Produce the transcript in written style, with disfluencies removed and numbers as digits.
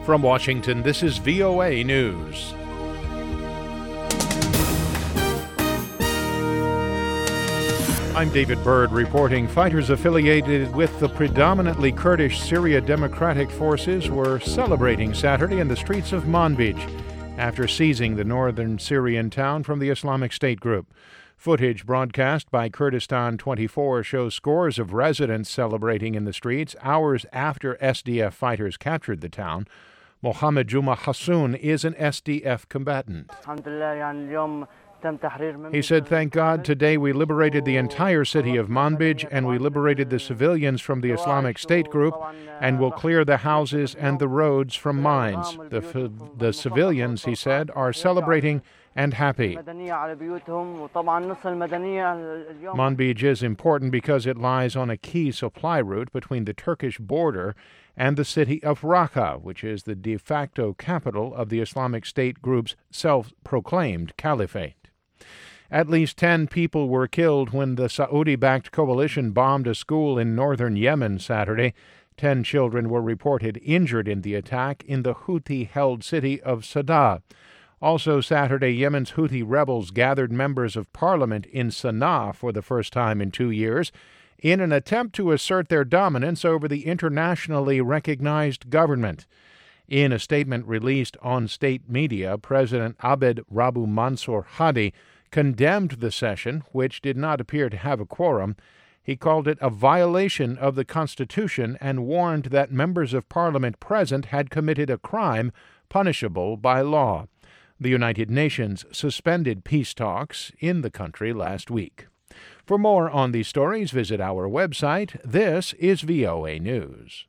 From Washington, this is VOA News. I'm David Byrd reporting fighters affiliated with the predominantly Kurdish Syria Democratic Forces were celebrating Saturday in the streets of Manbij after seizing the northern Syrian town from the Islamic State group. Footage broadcast by Kurdistan 24 shows scores of residents celebrating in the streets hours after SDF fighters captured the town. Mohammed Juma Hassoun is an SDF combatant. He said, "Thank God, today we liberated the entire city of Manbij and we liberated the civilians from the Islamic State group and will clear the houses and the roads from mines." The civilians, he said, are celebrating and happy. Manbij is important because it lies on a key supply route between the Turkish border and the city of Raqqa, which is the de facto capital of the Islamic State group's self-proclaimed caliphate. At least 10 people were killed when the Saudi-backed coalition bombed a school in northern Yemen Saturday. 10 children were reported injured in the attack in the Houthi-held city of Sadr. Also Saturday, Yemen's Houthi rebels gathered members of parliament in Sana'a for the first time in 2 years in an attempt to assert their dominance over the internationally recognized government. In a statement released on state media, President Abed Rabu Mansour Hadi condemned the session, which did not appear to have a quorum. He called it a violation of the Constitution and warned that members of parliament present had committed a crime punishable by law. The United Nations suspended peace talks in the country last week. For more on these stories, visit our website. This is VOA News.